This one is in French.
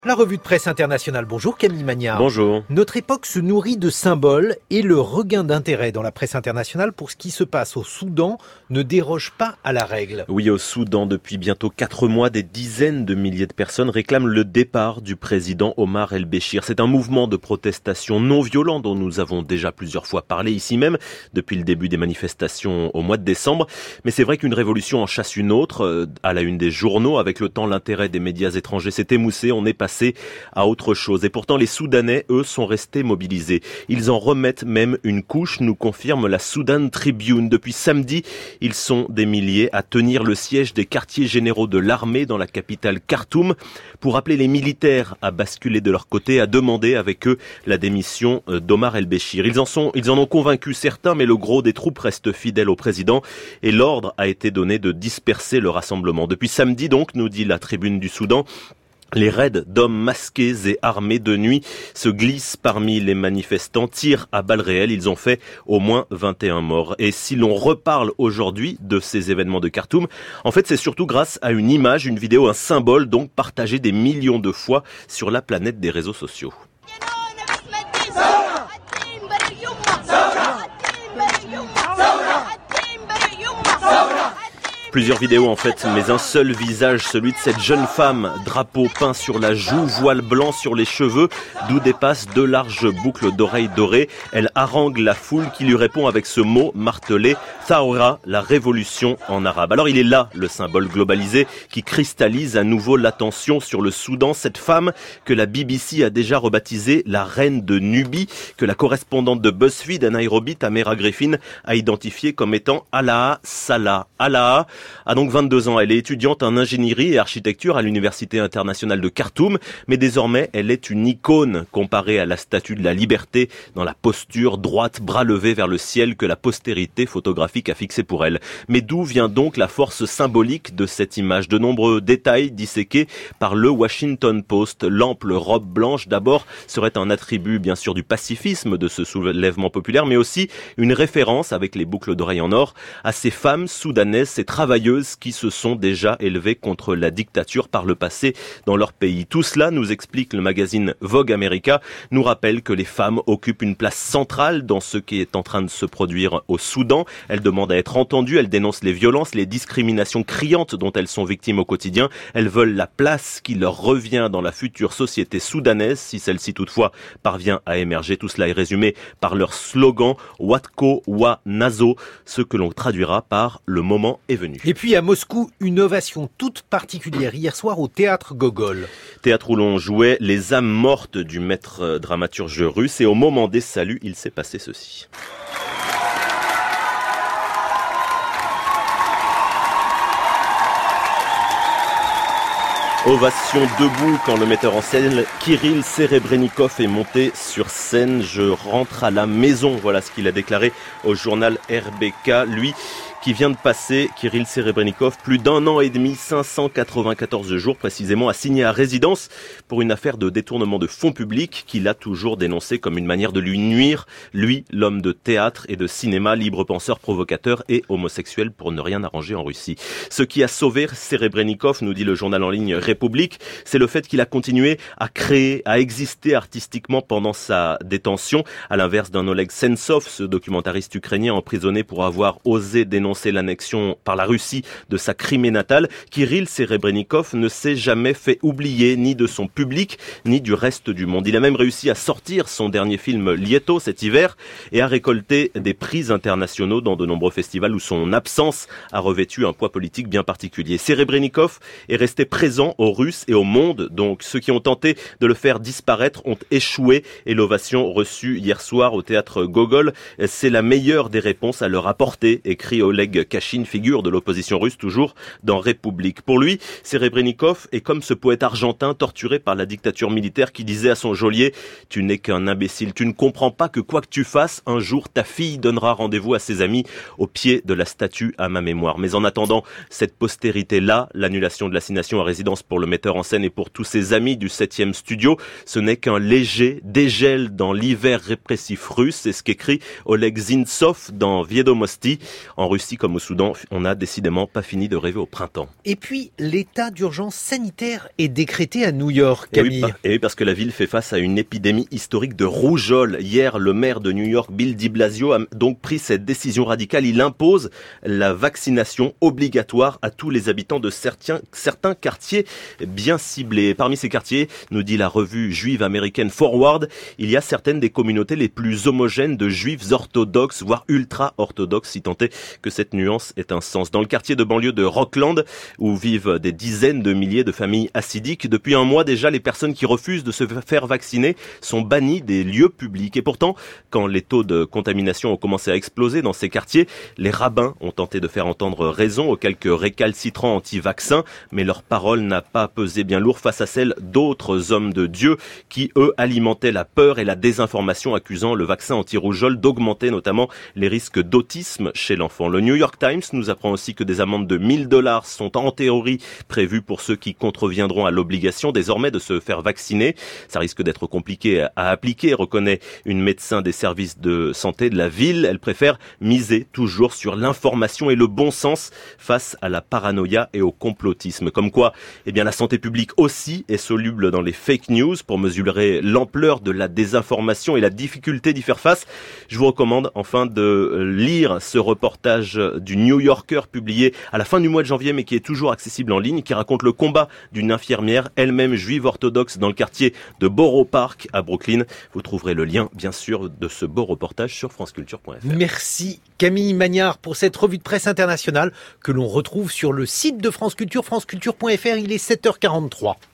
La revue de presse internationale. Bonjour Camille Magnard. Bonjour. Notre époque se nourrit de symboles et le regain d'intérêt dans la presse internationale pour ce qui se passe au Soudan ne déroge pas à la règle. Oui, au Soudan, depuis bientôt 4 mois, des dizaines de milliers de personnes réclament le départ du président Omar el-Béchir. C'est un mouvement de protestation non violent dont nous avons déjà plusieurs fois parlé ici même depuis le début des manifestations au mois de décembre. Mais c'est vrai qu'une révolution en chasse une autre. À la une des journaux, avec le temps, l'intérêt des médias étrangers s'est émoussé. On est passé à autre chose. Et pourtant, les Soudanais, eux, sont restés mobilisés. Ils en remettent même une couche, nous confirme la Sudan Tribune. Depuis samedi, ils sont des milliers à tenir le siège des quartiers généraux de l'armée dans la capitale Khartoum pour appeler les militaires à basculer de leur côté, à demander avec eux la démission d'Omar el-Béchir. Ils en ont convaincu certains, mais le gros des troupes reste fidèle au président et l'ordre a été donné de disperser le rassemblement. Depuis samedi donc, nous dit la Tribune du Soudan, les raids d'hommes masqués et armés de nuit se glissent parmi les manifestants, tirent à balles réelles. Ils ont fait au moins 21 morts. Et si l'on reparle aujourd'hui de ces événements de Khartoum, en fait c'est surtout grâce à une image, une vidéo, un symbole donc partagé des millions de fois sur la planète des réseaux sociaux. Plusieurs vidéos en fait, mais un seul visage, celui de cette jeune femme, drapeau peint sur la joue, voile blanc sur les cheveux, d'où dépassent 2 larges boucles d'oreilles dorées. Elle harangue la foule qui lui répond avec ce mot martelé, Thawra, la révolution en arabe. Alors il est là, le symbole globalisé qui cristallise à nouveau l'attention sur le Soudan, cette femme que la BBC a déjà rebaptisée la reine de Nubie, que la correspondante de BuzzFeed à Nairobi, Tamara Griffin, a identifiée comme étant Alaa Salah. Alaa a donc 22 ans. Elle est étudiante en ingénierie et architecture à l'Université internationale de Khartoum, mais désormais elle est une icône comparée à la statue de la liberté dans la posture droite, bras levés vers le ciel que la postérité photographique a fixé pour elle. Mais d'où vient donc la force symbolique de cette image? De nombreux détails disséqués par le Washington Post. L'ample robe blanche d'abord serait un attribut bien sûr du pacifisme de ce soulèvement populaire, mais aussi une référence avec les boucles d'oreilles en or à ces femmes soudanaises, ces travailleuses qui se sont déjà élevées contre la dictature par le passé dans leur pays. Tout cela, nous explique le magazine Vogue America, nous rappelle que les femmes occupent une place centrale dans ce qui est en train de se produire au Soudan. Elles demandent à être entendues, elles dénoncent les violences, les discriminations criantes dont elles sont victimes au quotidien. Elles veulent la place qui leur revient dans la future société soudanaise, si celle-ci toutefois parvient à émerger. Tout cela est résumé par leur slogan Watko Wa Nazo, ce que l'on traduira par le moment est venu. Et puis à Moscou, une ovation toute particulière hier soir au théâtre Gogol. Théâtre où l'on jouait les âmes mortes du maître dramaturge russe et au moment des saluts, il s'est passé ceci. Ovation debout quand le metteur en scène Kirill Serebrennikov est monté sur scène. Je rentre à la maison, voilà ce qu'il a déclaré au journal RBK. Lui qui vient de passer, Kirill Serebrennikov, plus d'1 an et demi, 594 jours précisément, assigné à résidence pour une affaire de détournement de fonds publics qu'il a toujours dénoncé comme une manière de lui nuire. Lui, l'homme de théâtre et de cinéma, libre penseur, provocateur et homosexuel pour ne rien arranger en Russie. Ce qui a sauvé Serebrennikov, nous dit le journal en ligne République, c'est le fait qu'il a continué à créer, à exister artistiquement pendant sa détention, à l'inverse d'un Oleg Sentsov, ce documentariste ukrainien emprisonné pour avoir osé dénoncer l'annexion par la Russie de sa Crimée natale. Kirill Serebrennikov ne s'est jamais fait oublier ni de son public, ni du reste du monde. Il a même réussi à sortir son dernier film Lieto cet hiver et à récolter des prix internationaux dans de nombreux festivals où son absence a revêtu un poids politique bien particulier. Serebrennikov est resté présent aux Russes et au monde, donc ceux qui ont tenté de le faire disparaître ont échoué et l'ovation reçue hier soir au théâtre Gogol, c'est la meilleure des réponses à leur apporter, écrit Oleg Kashin, figure de l'opposition russe toujours dans République. Pour lui, Serebrennikov est comme ce poète argentin torturé par la dictature militaire qui disait à son geôlier « Tu n'es qu'un imbécile, tu ne comprends pas que quoi que tu fasses, un jour ta fille donnera rendez-vous à ses amis au pied de la statue à ma mémoire. » Mais en attendant cette postérité-là, l'annulation de l'assignation à résidence pour le metteur en scène et pour tous ses amis du 7e studio, ce n'est qu'un léger dégel dans l'hiver répressif russe. C'est ce qu'écrit Oleg Sentsov dans Viedomosti. En Russie, ici comme au Soudan, on n'a décidément pas fini de rêver au printemps. Et puis, l'état d'urgence sanitaire est décrété à New York, Camille. Et oui, parce que la ville fait face à une épidémie historique de rougeole. Hier, le maire de New York, Bill de Blasio, a donc pris cette décision radicale. Il impose la vaccination obligatoire à tous les habitants de certains quartiers bien ciblés. Parmi ces quartiers, nous dit la revue juive américaine Forward, il y a certaines des communautés les plus homogènes de juifs orthodoxes, voire ultra-orthodoxes, si tant est que cette nuance ait un sens. Dans le quartier de banlieue de Rockland, où vivent des dizaines de milliers de familles hassidiques, depuis un mois déjà, les personnes qui refusent de se faire vacciner sont bannies des lieux publics. Et pourtant, quand les taux de contamination ont commencé à exploser dans ces quartiers, les rabbins ont tenté de faire entendre raison aux quelques récalcitrants anti-vaccins, mais leur parole n'a pas pesé bien lourd face à celle d'autres hommes de Dieu qui, eux, alimentaient la peur et la désinformation, accusant le vaccin anti-rougeole d'augmenter notamment les risques d'autisme chez l'enfant. Le New York Times nous apprend aussi que des amendes de $1000 sont en théorie prévues pour ceux qui contreviendront à l'obligation désormais de se faire vacciner. Ça risque d'être compliqué à appliquer, reconnaît une médecin des services de santé de la ville. Elle préfère miser toujours sur l'information et le bon sens face à la paranoïa et au complotisme. Comme quoi, la santé publique aussi est soluble dans les fake news. Pour mesurer l'ampleur de la désinformation et la difficulté d'y faire face, je vous recommande enfin de lire ce reportage du New Yorker publié à la fin du mois de janvier, mais qui est toujours accessible en ligne, qui raconte le combat d'une infirmière, elle-même juive orthodoxe, dans le quartier de Borough Park à Brooklyn. Vous trouverez le lien, bien sûr, de ce beau reportage sur franceculture.fr. Merci Camille Magnard pour cette revue de presse internationale que l'on retrouve sur le site de France Culture, franceculture.fr. Il est 7h43.